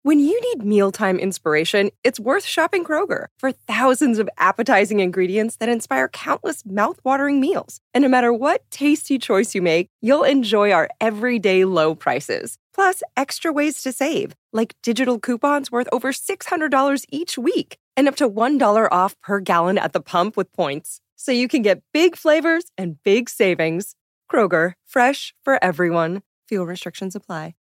When you need mealtime inspiration, it's worth shopping Kroger for thousands of appetizing ingredients that inspire countless mouth-watering meals. And no matter what tasty choice you make, you'll enjoy our everyday low prices. Plus, extra ways to save, like digital coupons worth over $600 each week and up to $1 off per gallon at the pump with points. So you can get big flavors and big savings. Kroger, fresh for everyone. Fuel restrictions apply.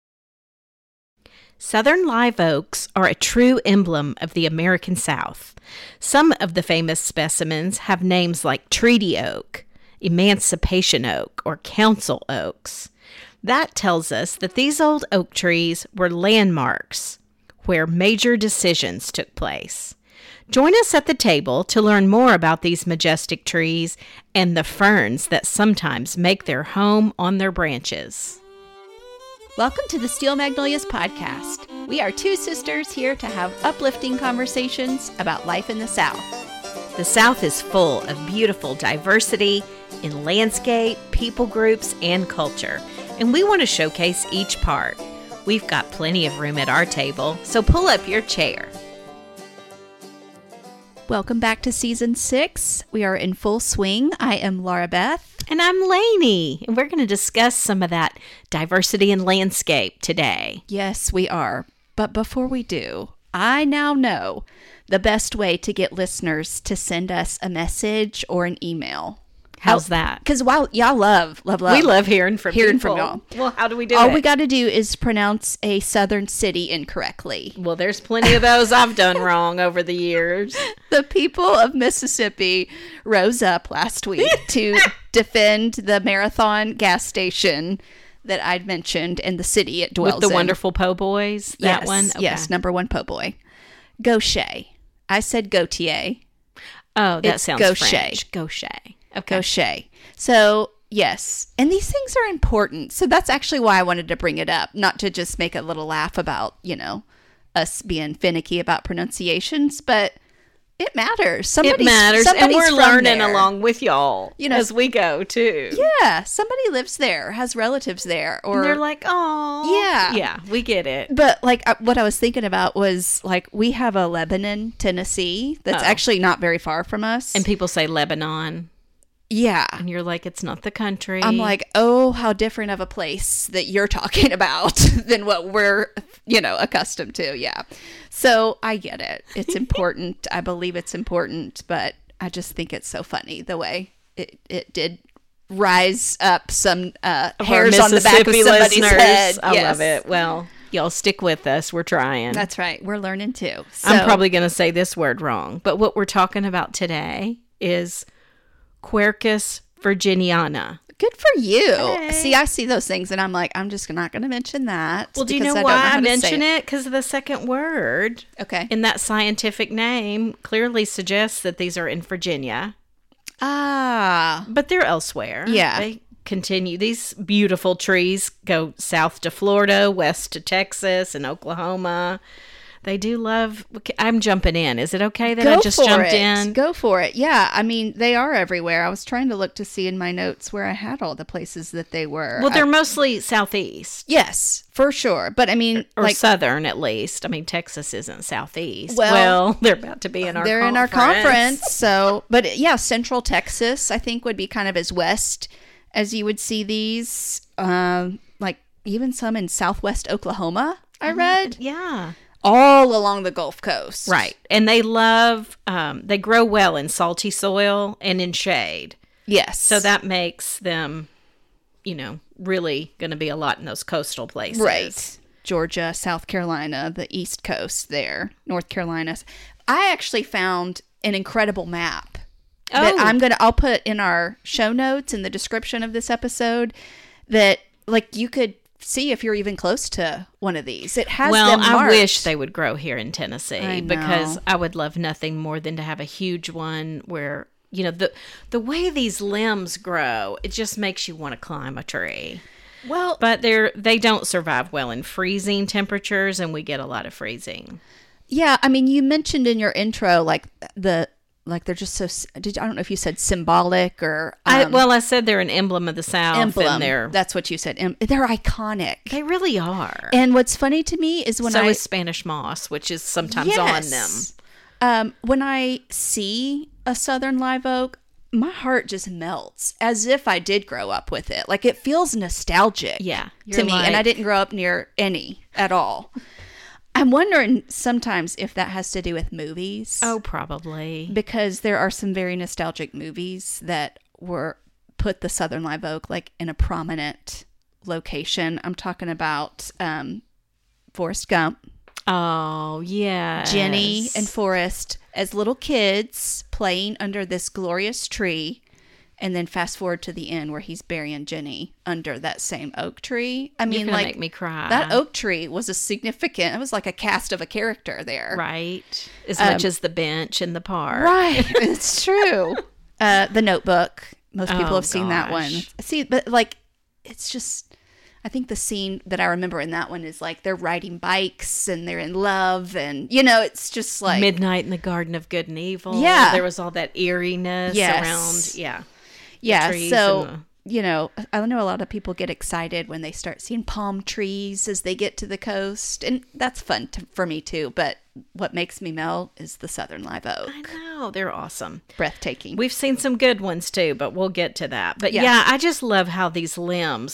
Southern live oaks are a true emblem of the American South. Some of the famous specimens have names like Treaty Oak, Emancipation Oak, or Council Oaks. That tells us that these old oak trees were landmarks where major decisions took place. Join us at the table to learn more about these majestic trees and the ferns that sometimes make their home on their branches. Welcome to the Steel Magnolias podcast. We are two sisters here to have uplifting conversations about life in the South. The South is full of beautiful diversity in landscape, people groups, and culture, and we want to showcase each part. We've got plenty of room at our table, so pull up your chair. Welcome back to Season 6. We are in full swing. I am Laura Beth. And I'm Lainey, and we're going to discuss some of that diversity in landscape today. Yes, we are. But before we do, I now know the best way to get listeners to send us a message or an email. How's that? Because while y'all love. We love hearing from people. Y'all. Well, how do we do it? All we got to do is pronounce a southern city incorrectly. Well, there's plenty of those I've done wrong over the years. The people of Mississippi rose up last week to defend the Marathon gas station that I'd mentioned in the city it dwells in. With the wonderful po' boys? That one? Okay. Yes, number one po' boy. Gaucher. I said Gautier. Oh, that sounds Gaucher. French. Gaucher. Okay. Gaucher. So, yes. And these things are important. So that's actually why I wanted to bring it up. Not to just make a little laugh about, us being finicky about pronunciations, but it matters. It matters. And we're learning along with y'all as we go, too. Yeah. Somebody lives there, has relatives there. Or and they're like, oh. Yeah. Yeah, we get it. But, what I was thinking about was, we have a Lebanon, Tennessee that's actually not very far from us. And people say Lebanon. Yeah. And you're like, it's not the country. I'm like, oh, how different of a place that you're talking about than what we're, accustomed to. Yeah. So I get it. It's important. I believe it's important, but I just think it's so funny the way it did rise up some hairs on the back of somebody's head. I love it. Well, y'all stick with us. We're trying. That's right. We're learning too. So, I'm probably going to say this word wrong, but what we're talking about today is Quercus virginiana. Good for you. Hey. See, I see those things and I'm like, I'm just not going to mention that. Well, do you know why I mention it? Because of the second word. Okay. In that scientific name clearly suggests that these are in Virginia. Ah. But they're elsewhere. Yeah. They continue. These beautiful trees go south to Florida, west to Texas and Oklahoma. They do love... I'm jumping in. Is it okay that I just jumped in? Go for it. Yeah. I mean, they are everywhere. I was trying to look to see in my notes where I had all the places that they were. Well, they're mostly southeast. Yes, for sure. But I mean... Or southern, at least. I mean, Texas isn't southeast. Well, they're about to be in our conference. They're in our conference. So, but yeah, central Texas, I think, would be kind of as west as you would see these. Even some in southwest Oklahoma, I read. Yeah. All along the Gulf Coast. Right. And they love, they grow well in salty soil and in shade. Yes. So that makes them, really going to be a lot in those coastal places. Right. Georgia, South Carolina, the East Coast there, North Carolina. I actually found an incredible map that I'll put in our show notes in the description of this episode that, you could see if you're even close to one of these. It has them marked. I wish they would grow here in Tennessee because I would love nothing more than to have a huge one where, the way these limbs grow, it just makes you want to climb a tree. Well, but they don't survive well in freezing temperatures, and we get a lot of freezing. Yeah, I mean, you mentioned in your intro, the like they're just so. I don't know if you said symbolic or. I said they're an emblem of the South. Emblem. And That's what you said. They're iconic. they really are. And what's funny to me is when so is Spanish moss, which is sometimes on them. When I see a southern live oak, my heart just melts as if I did grow up with it. Like it feels nostalgic to me. And I didn't grow up near any at all. I'm wondering sometimes if that has to do with movies. Oh, probably. Because there are some very nostalgic movies that put the southern live oak like in a prominent location. I'm talking about Forrest Gump. Oh, yeah. Jenny and Forrest as little kids playing under this glorious tree. And then fast forward to the end where he's burying Jenny under that same oak tree. I mean, like, make me cry. That oak tree was it was like a cast of a character there. Right. As much as the bench in the park. Right. It's true. The Notebook. Most people have seen that one. See, but like, it's just, I think the scene that I remember in that one is like they're riding bikes and they're in love and, it's just like. Midnight in the Garden of Good and Evil. Yeah. There was all that eeriness around. Yeah. Yeah. So, I know a lot of people get excited when they start seeing palm trees as they get to the coast. And that's fun for me too. But what makes me melt is the southern live oak. I know. They're awesome. Breathtaking. We've seen some good ones too, but we'll get to that. But yeah I just love how these limbs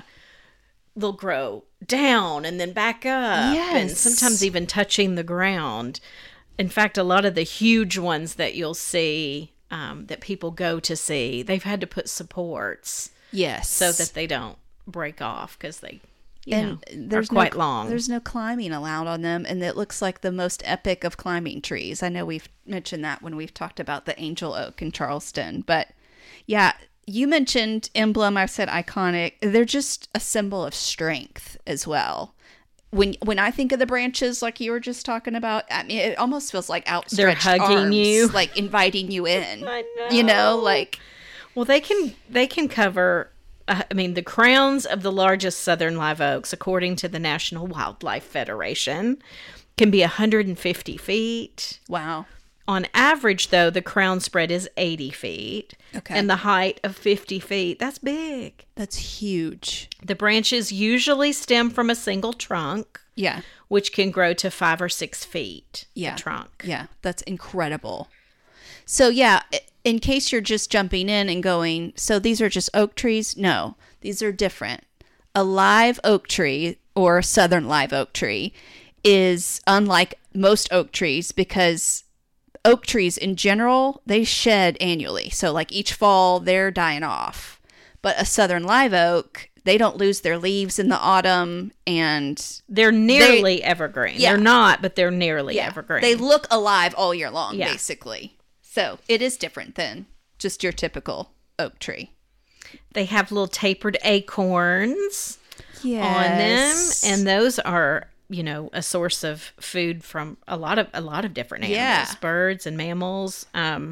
they'll grow down and then back up. Yes. And sometimes even touching the ground. In fact, a lot of the huge ones that you'll see that people go to see, they've had to put supports. Yes. So that they don't break off because they are quite long. There's no climbing allowed on them. And it looks like the most epic of climbing trees. I know we've mentioned that when we've talked about the angel oak in Charleston. But yeah, you mentioned emblem. I said iconic. They're just a symbol of strength as well. When I think of the branches, like you were just talking about, I mean, it almost feels like outstretched They're hugging arms, you, like inviting you in. I know. Like. Well, they can cover. The crowns of the largest southern live oaks, according to the National Wildlife Federation, can be 150 feet. Wow. On average, though, the crown spread is 80 feet. Okay. And the height of 50 feet. That's big. That's huge. The branches usually stem from a single trunk. Yeah. Which can grow to 5 or 6 feet. Yeah. The trunk. Yeah. That's incredible. So, yeah, in case you're just jumping in and going, so these are just oak trees? No, these are different. A live oak tree or southern live oak tree is unlike most oak trees because oak trees in general, they shed annually. So like each fall, they're dying off. But a southern live oak, they don't lose their leaves in the autumn and they're nearly evergreen. Yeah. They're not, but they're nearly evergreen. They look alive all year long, basically. So it is different than just your typical oak tree. They have little tapered acorns on them. And those are, a source of food from a lot of different animals, birds and mammals.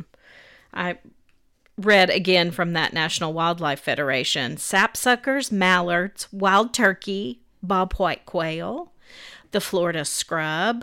I read again from that National Wildlife Federation, sapsuckers, mallards, wild turkey, bobwhite quail, the Florida scrub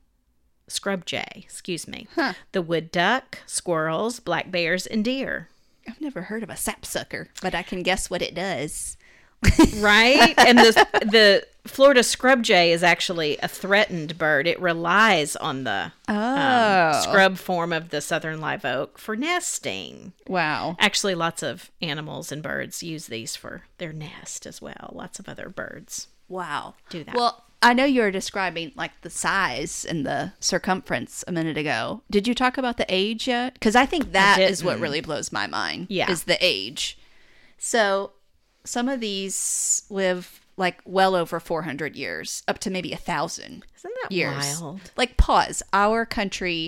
jay, the wood duck, squirrels, black bears, and deer. I've never heard of a sapsucker, but I can guess what it does. Right? And the Florida scrub jay is actually a threatened bird. It relies on the scrub form of the southern live oak for nesting. Wow. Actually, lots of animals and birds use these for their nest as well. Lots of other birds. Wow. Do that. Well, I know you were describing like the size and the circumference a minute ago. Did you talk about the age yet? Because I think that is what really blows my mind. Yeah. Is the age. So some of these live like well over 400 years, up to maybe 1,000 Isn't that years. wild? Like, pause. Our country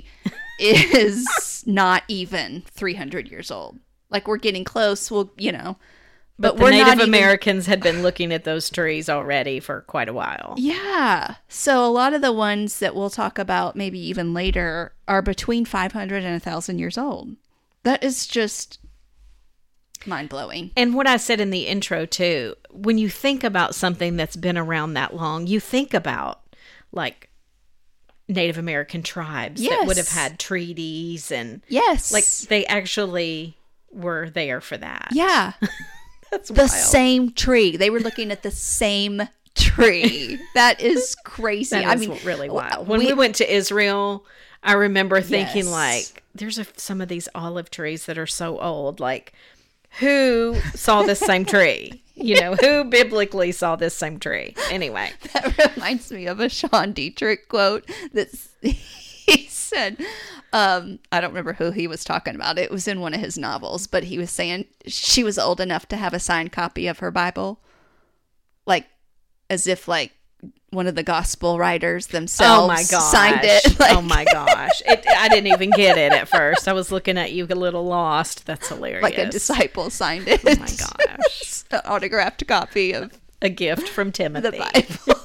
is not even 300 years old. Like, we're getting close. Well, But the Native Americans had been looking at those trees already for quite a while. Yeah. So a lot of the ones that we'll talk about maybe even later are between 500 and 1,000 years old. That is just mind-blowing. And what I said in the intro, too, when you think about something that's been around that long, you think about, like, Native American tribes that would have had treaties and Yes. like they actually were there for that. Yeah. That's The wild. same tree. They were looking at the same tree. That is crazy. That is really wild. When we went to Israel, I remember thinking Yes. like, there's some of these olive trees that are so old. Like, who saw this same tree? You know, who biblically saw this same tree? Anyway. That reminds me of a Sean Dietrich quote that he said. I don't remember who he was talking about. It was in one of his novels, but he was saying she was old enough to have a signed copy of her Bible, like as if like one of the gospel writers themselves signed it. Like, oh my gosh. I didn't even get it at first. I was looking at you a little lost. That's hilarious. like a disciple signed it. Oh my gosh. An autographed copy of A gift from Timothy. the Bible.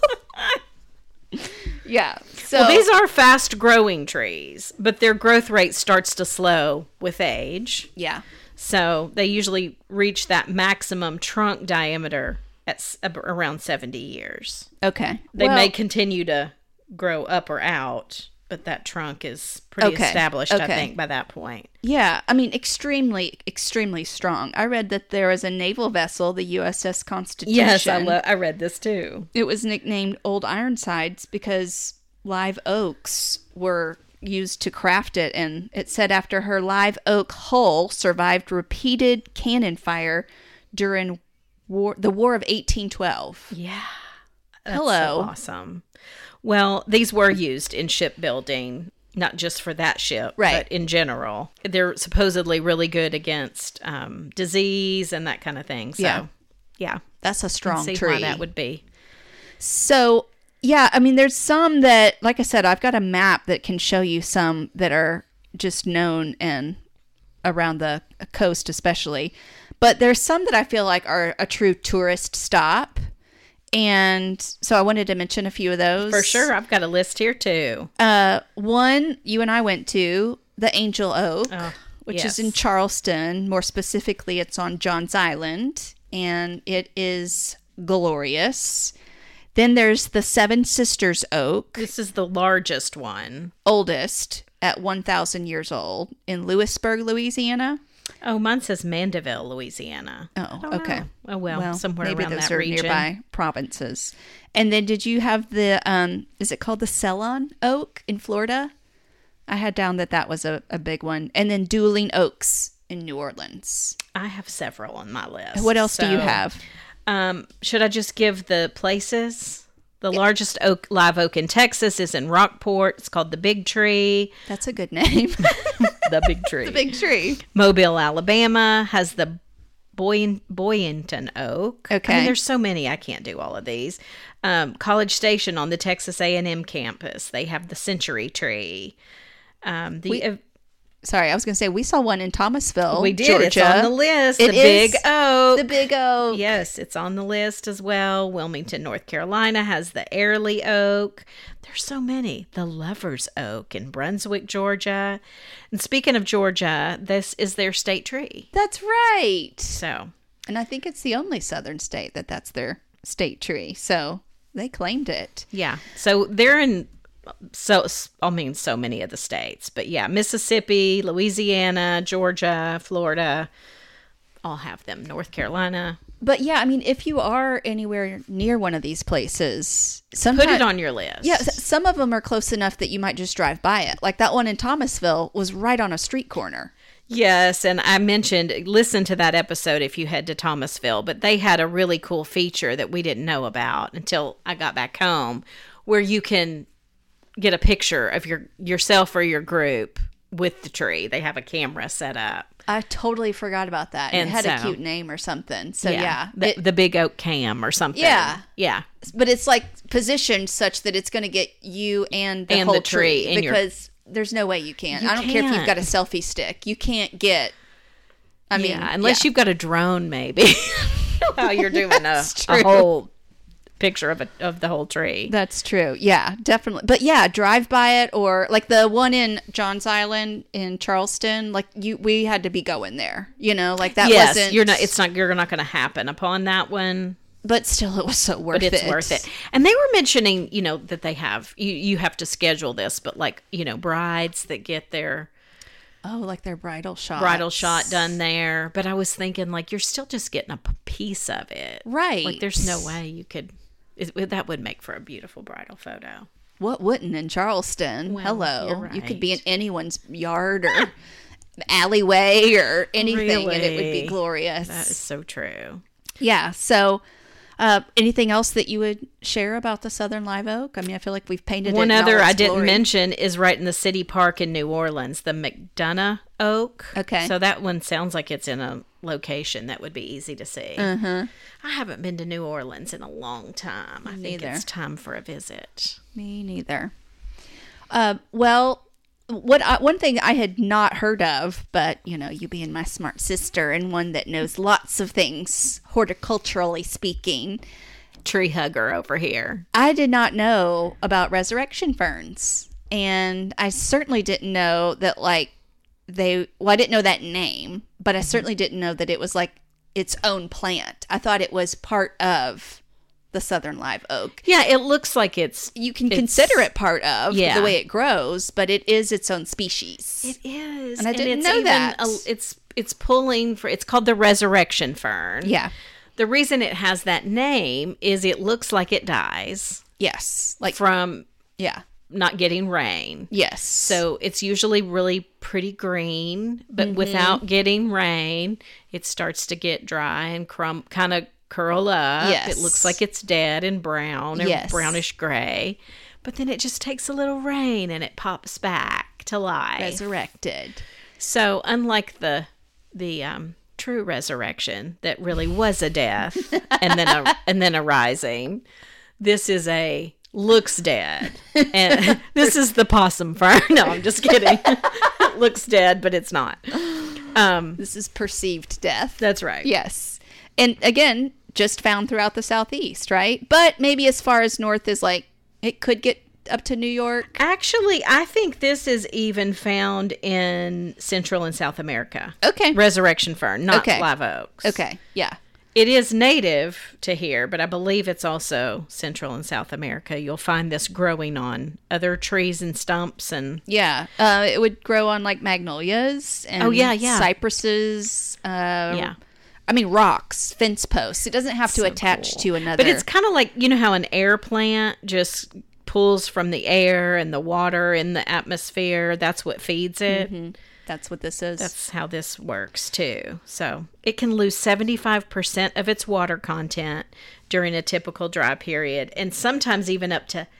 Yeah. So Well, these are fast growing trees, but their growth rate starts to slow with age. yeah. So they usually reach that maximum trunk diameter at around 70 years. Okay. They Well, may continue to grow up or out, but that trunk is pretty Okay, established, I okay. think, by that point. Yeah, I mean, extremely, extremely strong. I read that there was a naval vessel, the USS Constitution. Yes, I read this too. It was nicknamed Old Ironsides because live oaks were used to craft it, and it said after her live oak hull survived repeated cannon fire during the War of 1812. Yeah. That's Hello. so awesome. Well, these were used in shipbuilding, not just for that ship, Right. but in general. They're supposedly really good against disease and that kind of thing. So, Yeah. yeah. That's a strong See tree. why that would be. So, yeah, I mean, there's some that, like I said, I've got a map that can show you some that are just known and around the coast, especially. But there's some that I feel like are a true tourist stop. And so I wanted to mention a few of those. For sure. I've got a list here too. One you and I went to, the Angel Oak, which yes. is in Charleston. More specifically, it's on Johns Island, and it is glorious. Then there's the Seven Sisters Oak, This is the largest one. oldest at 1,000 years old, in Lewisburg, Louisiana. Oh, mine says Mandeville, Louisiana. Oh, I don't okay. know. Oh, well, somewhere maybe around those that are region. nearby provinces. And then did you have the, is it called the Ceylon Oak in Florida? I had down that was a big one. And then Dueling Oaks in New Orleans. I have several on my list. What else do you So, have? Should I just give the places? The largest live oak in Texas is in Rockport. It's called the Big Tree. That's a good name. The Big Tree. The Big Tree. Mobile, Alabama has the Boynton Oak. Okay. I mean, there's so many. I can't do all of these. College Station on the Texas A&M campus. They have the Century Tree. Sorry, I was going to say we saw one in Thomasville, we did. Georgia. It's on the list. It the Big is Oak. The Big Oak. Yes, it's on the list as well. Wilmington, North Carolina has the Airlie Oak. There's so many. The Lover's Oak in Brunswick, Georgia. And speaking of Georgia, this is their state tree. That's right. So, And I think it's the only southern state that's their state tree. So they claimed it. yeah. So they're in so many of the states. But yeah, Mississippi, Louisiana, Georgia, Florida all have them. North Carolina. But yeah, I mean, if you are anywhere near one of these places, Put it on your list. Yeah, some of them are close enough that you might just drive by it. Like that one in Thomasville was right on a street corner. Yes, and I mentioned, listen to that episode if you head to Thomasville, but they had a really cool feature that we didn't know about until I got back home, where you can get a picture of yourself or your group with the tree. They have a camera set up. I totally forgot about that. And it had a so- cute name or something. So yeah. The Big Oak Cam or something. Yeah. Yeah. But it's like positioned such that it's going to get you and the And whole the tree in your- because there's no way you can. You I don't care if you've can't. got a selfie stick. You can't get. I mean, unless you've got a drone, maybe. How you're doing That's a true. whole picture of the whole tree. That's true. Yeah, definitely. But yeah, drive by it, or like the one in Johns Island in Charleston. Like we had to be going there. You know, like that yes, wasn't. you're not. It's not. You're not going to happen upon that one. But still, it was so worth it. But it's worth it. And they were mentioning, that they have, you have to schedule this, but like, brides that get their like their bridal shot done there. But I was thinking, like, you're still just getting a piece of it. Right. Like, there's no way you could, that would make for a beautiful bridal photo. What wouldn't in Charleston? Well, Hello. you're right. You could be in anyone's yard or alleyway or anything, and it would be glorious. That is so true. Yeah. So, anything else that you would share about the Southern Live Oak? I mean, I feel like we've painted one it in other all its I didn't glory. mention is right in the city park in New Orleans, the McDonough Oak. Okay. So that one sounds like it's in a location that would be easy to see. Uh-huh. I haven't been to New Orleans in a long time. I think Neither. it's time for a visit. Me neither. Well, one thing I had not heard of, but you being my smart sister and one that knows lots of things horticulturally speaking, Tree hugger over here. I did not know about resurrection ferns, and I certainly didn't know that I didn't know that name, but I certainly didn't know that it was like its own plant. I thought it was part of the Southern Live Oak. Yeah, it looks like You can consider it part of Yeah. the way it grows, but it is its own species. It is. And I didn't it's know even that. It's pulling for, it's called the resurrection fern. Yeah. The reason it has that name is it looks like it dies Yes. Like, from yeah. not getting rain. Yes. So it's usually really pretty green, but without getting rain, it starts to get dry and kind of curl up. Yes. It looks like it's dead and brown or Yes. brownish gray. But then it just takes a little rain and it pops back to life. resurrected. So unlike the true resurrection that really was a death and then a rising, this is looks dead. And this is the possum fern. No, I'm just kidding. It looks dead, but it's not. This is perceived death. That's right. Yes. And again, just found throughout the Southeast, right? But maybe as far as north as it could get up to New York. Actually, I think this is even found in Central and South America. Okay. Resurrection fern, not Okay. live oaks. Okay. Yeah. It is native to here, but I believe it's also Central and South America. You'll find this growing on other trees and stumps and Yeah. It would grow on like magnolias and cypresses. yeah. I mean, rocks, fence posts. It doesn't have to So attach cool. to another. But it's kind of like, how an air plant just pulls from the air and the water in the atmosphere. That's what feeds it. That's what this is. That's how this works too. So it can lose 75% of its water content during a typical dry period, and sometimes even up to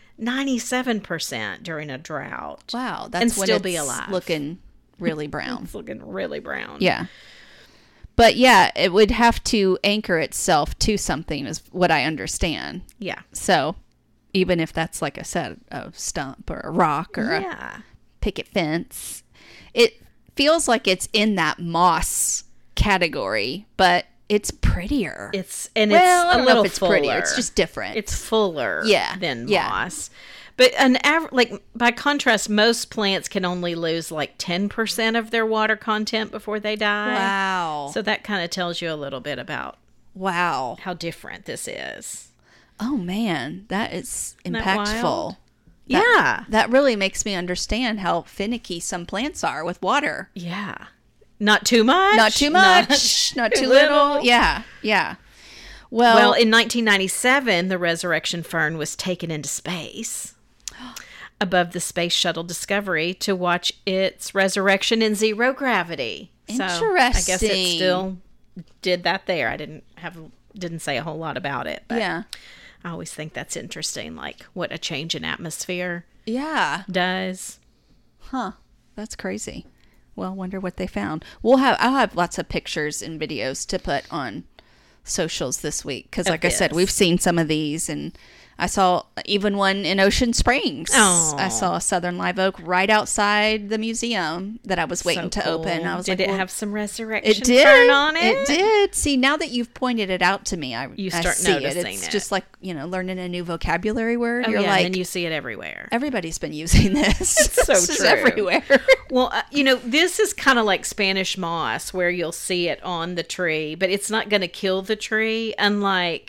97% during a drought. Wow. That's and when still it's be alive. looking really brown. It's looking really brown. Yeah. But yeah, it would have to anchor itself to something is what I understand. Yeah. So even if that's like I said, a stump or a rock or a Yeah. picket fence, it feels like it's in that moss category, but it's prettier. It's I a don't know little if it's fuller. prettier. It's just different. It's fuller than Yeah. moss. But by contrast, most plants can only lose like 10% of their water content before they die. Wow. So that kind of tells you a little bit about Wow. how different this is. Oh man, that is Isn't that impactful. wild? Yeah. That really makes me understand how finicky some plants are with water. Yeah. Not too much. Not too much, not too little. Yeah. Yeah. Well, in 1997, the resurrection fern was taken into space above the Space Shuttle Discovery to watch its resurrection in zero gravity. So I guess it Interesting. still did that there. I didn't say a whole lot about it, but yeah. I always think that's interesting, like what a change in atmosphere Yeah. does. Huh. That's crazy. Well, wonder what they found. I'll have lots of pictures and videos to put on socials this week because, like I said, this. we've seen some of these, and I saw even one in Ocean Springs. Oh. I saw a Southern Live Oak right outside the museum that I was waiting to open. I was Did like, it well, have some resurrection it did fern on it? It did. See, now that you've pointed it out to me, I start see noticing It's it. just like learning a new vocabulary word. Oh, You're yeah, like, and then you see it everywhere. everybody's been using this. It's so This is true. everywhere. Well, this is kind of like Spanish moss where you'll see it on the tree, but it's not going to kill the tree, unlike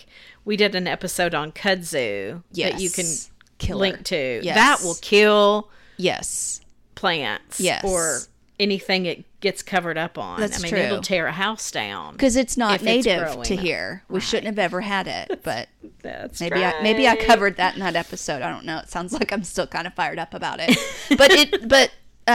we did an episode on kudzu that you can link to. Yes. That will kill plants Yes. or anything it gets covered up on. That's I mean, true. it'll tear a house down. Because it's not if it's native growing. to here. We shouldn't have ever had it, but That's maybe right. maybe I covered that in that episode. I don't know. It sounds like I'm still kind of fired up about it. But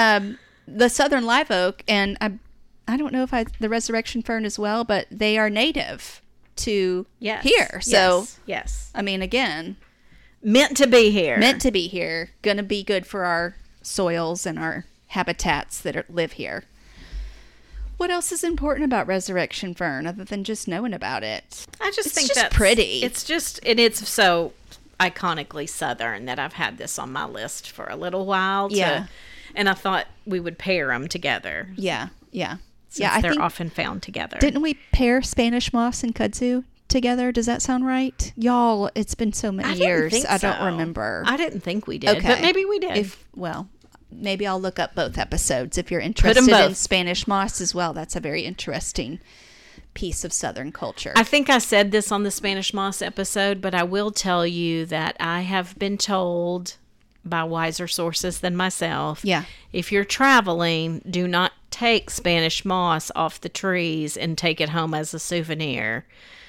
the southern live oak, and I don't know if the resurrection fern as well, but they are native to here. So yes. I mean, again, Meant to be here. meant to be here, gonna be good for our soils and our habitats that live here. What else is important about resurrection fern other than just knowing about it? I just It's think just that's pretty. It's just, and it's so iconically Southern that I've had this on my list for a little while. And I thought we would pair them together. Yeah. Since I they're think, often found together. didn't we pair Spanish moss and kudzu together? Does that sound right? Y'all, it's been so many years. I don't remember. I didn't think we did, but maybe we did. Maybe I'll look up both episodes if you're interested in Spanish moss as well. That's a very interesting piece of Southern culture. I think I said this on the Spanish moss episode, but I will tell you that I have been told by wiser sources than myself. Yeah. If you're traveling, do not take Spanish moss off the trees and take it home as a souvenir.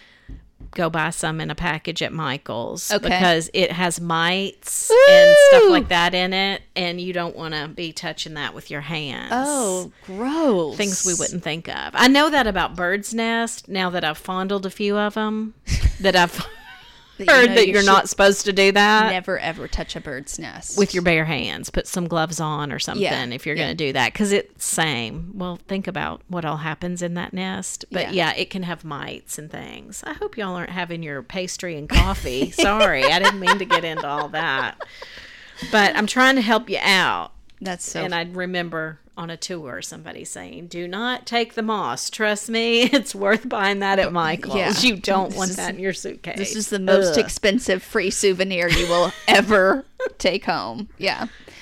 Go buy some in a package at Michael's because it has mites and stuff like that in it, and you don't want to be touching that with your hands. Oh, gross. Things we wouldn't think of. I know that about bird's nest now that I've fondled a few of them, that I've heard that you're not supposed to do that. Never, ever touch a bird's nest. With your bare hands. Put some gloves on or something if you're going to do that. Because it's same. Well, think about what all happens in that nest. But yeah, it can have mites and things. I hope y'all aren't having your pastry and coffee. Sorry, I didn't mean to get into all that. But I'm trying to help you out. That's so. And I remember on a tour somebody saying, do not take the moss. Trust me, it's worth buying that at Michael's. Yeah. You don't want that in your suitcase. This is the most expensive free souvenir you will ever take home. Yeah.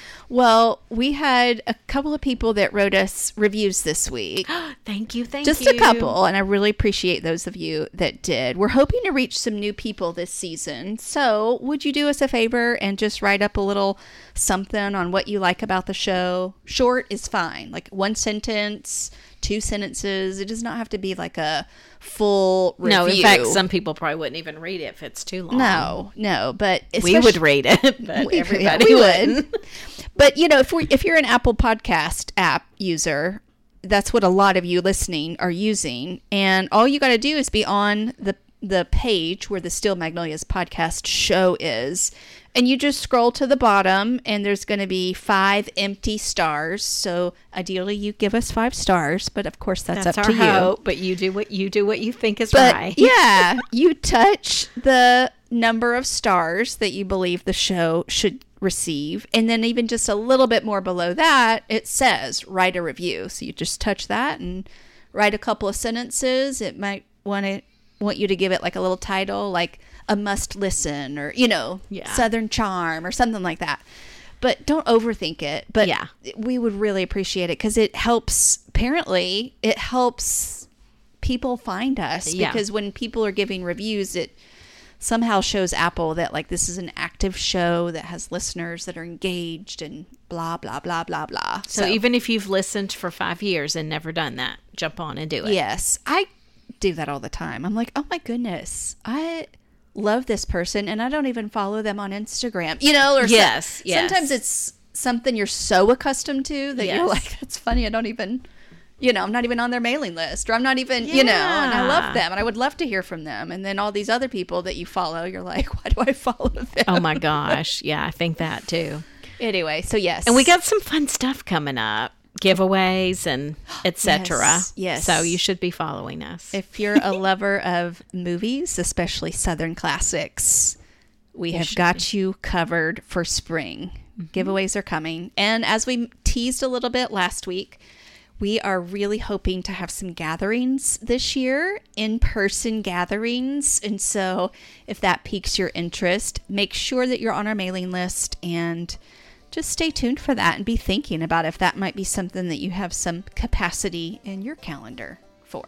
Well, we had a couple of people that wrote us reviews this week. Thank you. Just a couple, and I really appreciate those of you that did. We're hoping to reach some new people this season. So would you do us a favor and just write up a little something on what you like about the show? Short is fine. Like 1 sentence, 2 sentences. It does not have to be like a full review. No, in fact, some people probably wouldn't even read it if it's too long. No, but we would read it, but everybody wouldn't. But you know, if you're an Apple Podcast app user, that's what a lot of you listening are using, and all you got to do is be on the page where the Steel Magnolias podcast show is, and you just scroll to the bottom, and there's going to be 5 empty stars. So ideally, you give us 5 stars, but of course that's up our to you. hope, but you do what you think is But right. yeah, you touch the number of stars that you believe the show should receive, and then even just a little bit more below that, it says write a review. So you just touch that and write a couple of sentences. It might want you to give it like a little title, like a must listen, or Southern charm or something like that. But don't overthink it. But we would really appreciate it because it helps. Apparently, it helps people find us because when people are giving reviews, it somehow shows Apple that like this is an active show that has listeners that are engaged and blah, blah, blah, blah, blah. So even if you've listened for 5 years and never done that, jump on and do it. Yes. I do that all the time. I'm like, oh my goodness, I love this person and I don't even follow them on Instagram, or yes. Sometimes it's something you're so accustomed to that you're like, that's funny. I don't even, I'm not even on their mailing list, or I'm not even, and I love them and I would love to hear from them. And then all these other people that you follow, you're like, why do I follow them? Oh my gosh. Yeah, I think that too. Anyway, so yes. And we got some fun stuff coming up, giveaways and etc. Yes. So you should be following us. If you're a lover of movies, especially Southern classics, we have got you covered for spring. Mm-hmm. Giveaways are coming. And as we teased a little bit last week, we are really hoping to have some gatherings this year, in-person gatherings. And so if that piques your interest, make sure that you're on our mailing list and just stay tuned for that and be thinking about if that might be something that you have some capacity in your calendar for.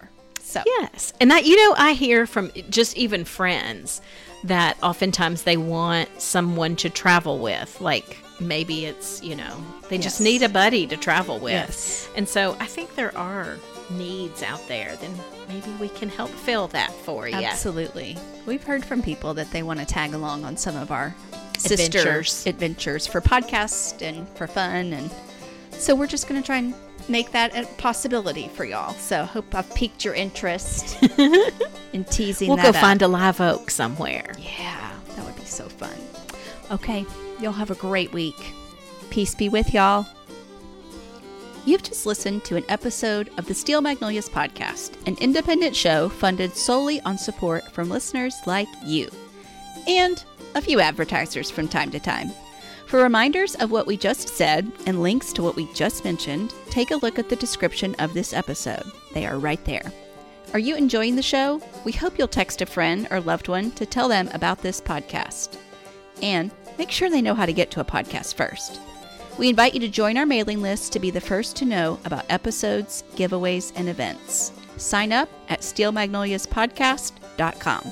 So Yes. And I hear from just even friends that oftentimes they want someone to travel with. Like maybe it's, they just need a buddy to travel with. Yes. And so I think there are needs out there. Then maybe we can help fill that for you. Absolutely. We've heard from people that they want to tag along on some of our Adventures. adventures for podcasts and for fun. And so we're just going to try and make that a possibility for y'all. So hope I've piqued your interest in teasing We'll that go up. find a live oak somewhere. Yeah, that would be so fun. Okay, y'all have a great week. Peace be with y'all. You've just listened to an episode of the Steel Magnolias Podcast, an independent show funded solely on support from listeners like you, and a few advertisers from time to time. For reminders of what we just said and links to what we just mentioned, take a look at the description of this episode. They are right there. Are you enjoying the show? We hope you'll text a friend or loved one to tell them about this podcast. And make sure they know how to get to a podcast first. We invite you to join our mailing list to be the first to know about episodes, giveaways, and events. Sign up at steelmagnoliaspodcast.com.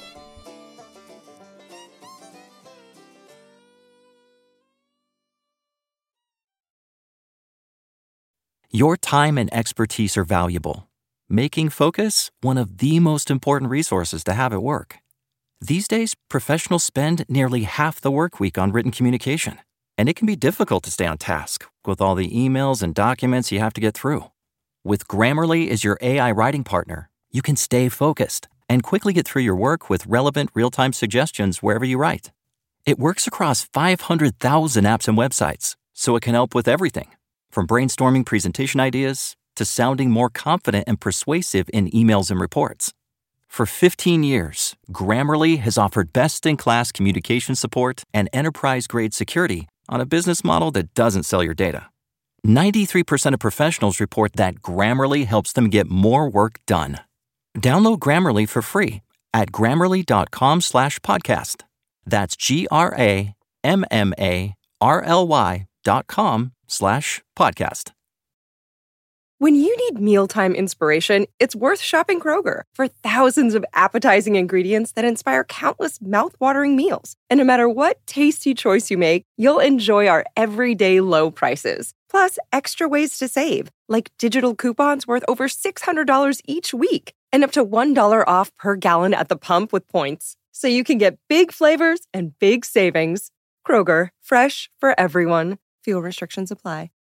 Your time and expertise are valuable, making Focus one of the most important resources to have at work. These days, professionals spend nearly half the work week on written communication, and it can be difficult to stay on task with all the emails and documents you have to get through. With Grammarly as your AI writing partner, you can stay focused and quickly get through your work with relevant real-time suggestions wherever you write. It works across 500,000 apps and websites, so it can help with everything, from brainstorming presentation ideas to sounding more confident and persuasive in emails and reports. For 15 years, Grammarly has offered best-in-class communication support and enterprise-grade security on a business model that doesn't sell your data. 93% of professionals report that Grammarly helps them get more work done. Download Grammarly for free at grammarly.com/podcast. That's GRAMMARLY.com/podcast. When you need mealtime inspiration, it's worth shopping Kroger for thousands of appetizing ingredients that inspire countless mouth-watering meals. And no matter what tasty choice you make, you'll enjoy our everyday low prices. Plus, extra ways to save, like digital coupons worth over $600 each week and up to $1 off per gallon at the pump with points. So you can get big flavors and big savings. Kroger, fresh for everyone. Fuel restrictions apply.